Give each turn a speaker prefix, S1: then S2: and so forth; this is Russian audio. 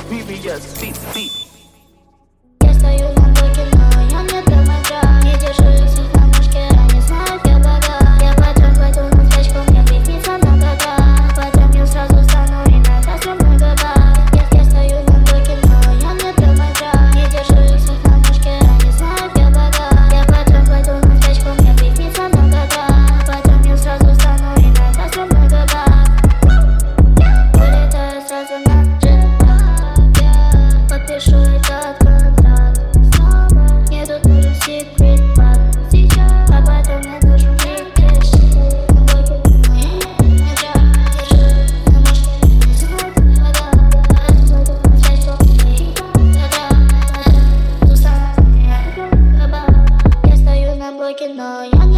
S1: Previous beat.
S2: Я стою на блоке, но я не тормозя. Не держу их всех на мушке, они знают, я бога. Я потом пойду на флешку, мне приснится много раз. Потом я сразу стану и надаст мне много баб. Я стою на блоке, но я не тормозя. Не держу их всех на мушке, они знают, я бога. Я потом пойду на флешку, мне приснится много раз. Потом я сразу стану и надаст мне много баб. Вылетаю сразу на джетпак, я подпишу этот контракт снова. Мне тут нужен секрет пак сейчас, а потом мне нужен прикэш. На блоке моя жа, держу на мушке, не знаю, когда. Пойду на флешку, я стою на блоке, но я